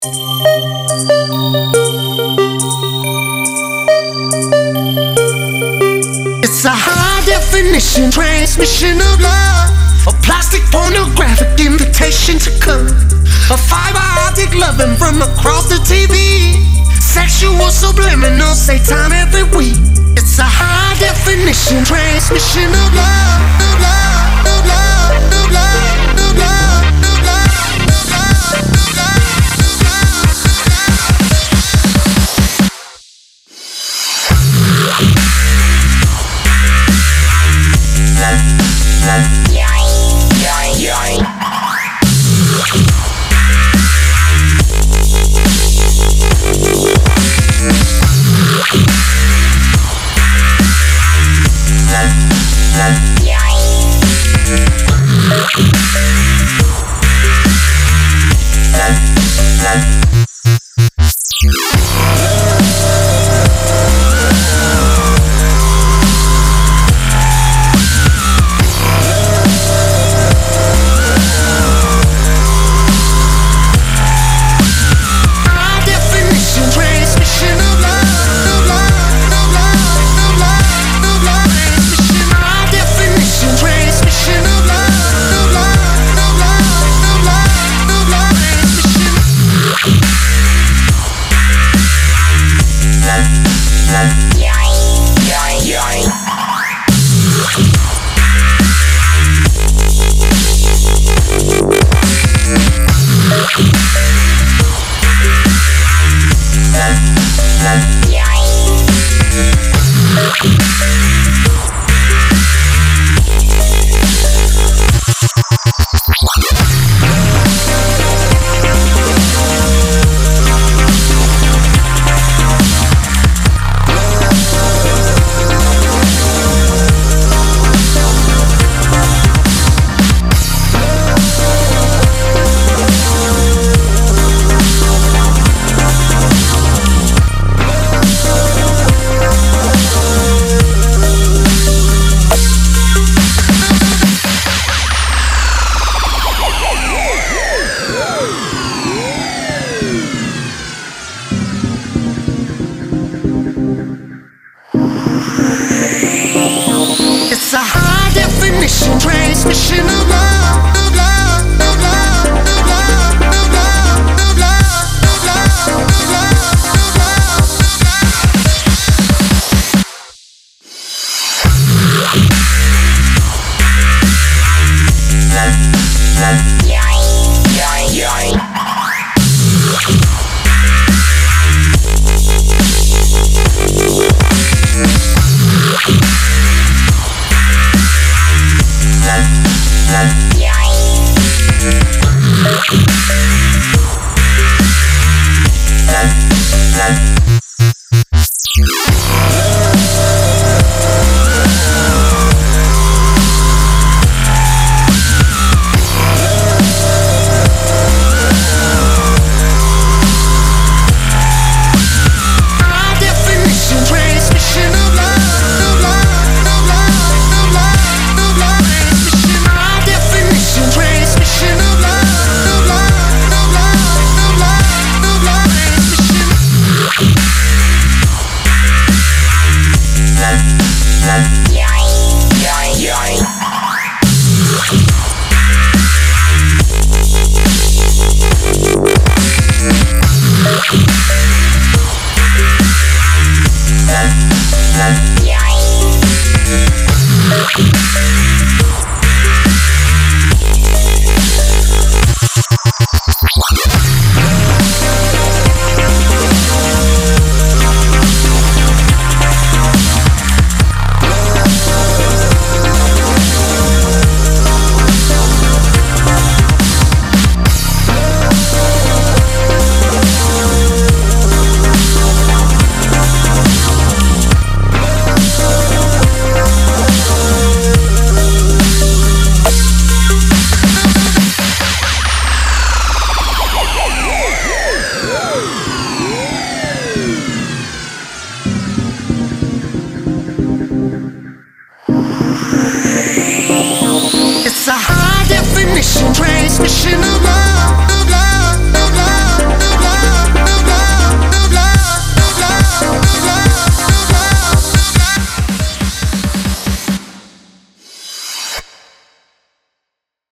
It's a high definition transmission of love, a plastic pornographic invitation to come, a fiber optic loving from across the TV, sexual subliminal say time every week. It's a high definition transmission of love, of love, of love, of love, of love, of love, of love, of love. It's a high definition transmission of love, of love, of love, of love, of love, of love, of love, of love,